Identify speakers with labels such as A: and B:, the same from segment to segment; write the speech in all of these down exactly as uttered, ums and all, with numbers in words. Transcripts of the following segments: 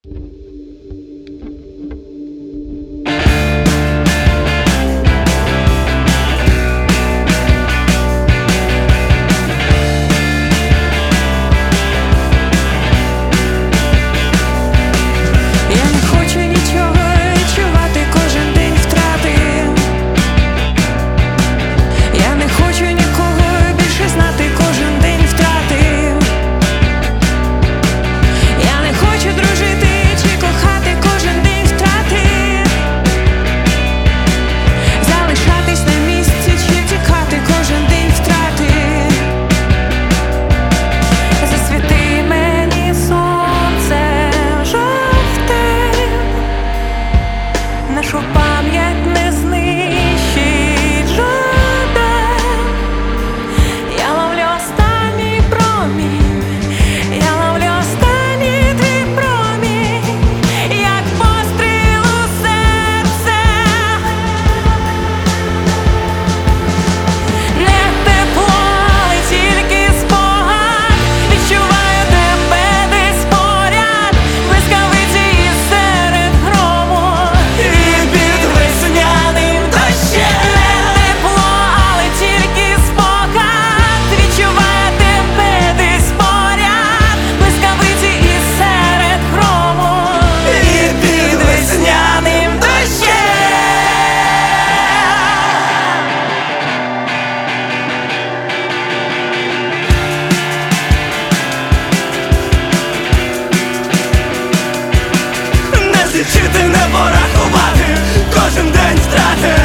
A: Жити не порахувати кожен день втрати,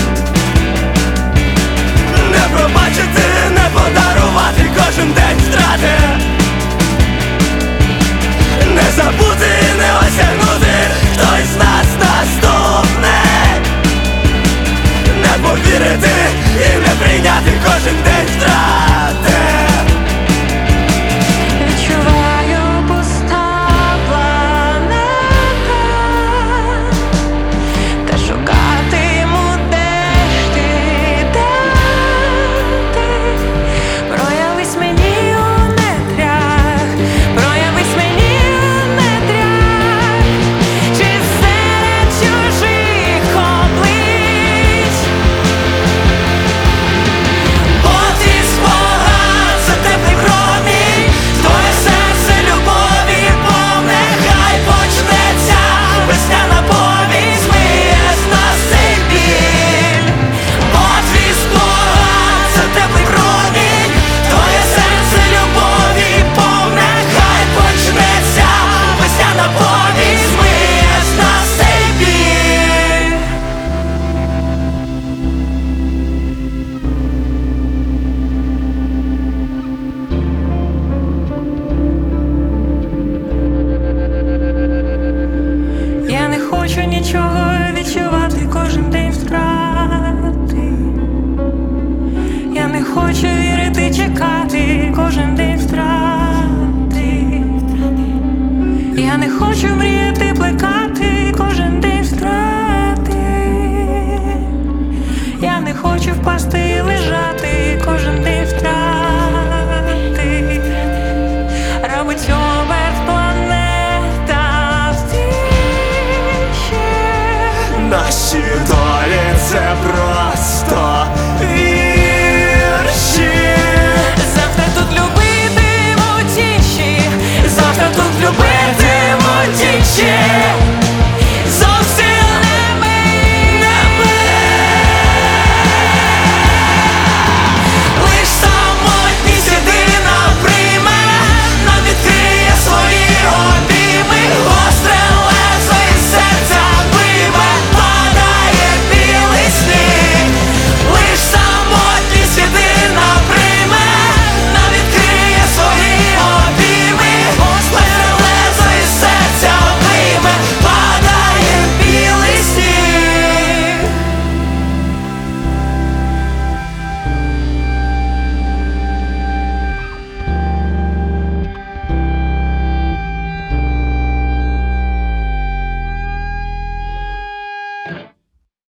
A: не пробачити, не подарувати кожен день втрати, не забути, не осягнути хтось з нас наступний, не повірити і не прийняти кожен день втрати.
B: Хочу нічого відчувати кожен день втрати. Я не хочу вірити, чекати кожен день втрати. Я не хочу мріяти, плекати кожен день втрати. Я не хочу впасти і лежати кожен день втрати. Робить оберт планета в тиші.
A: Наші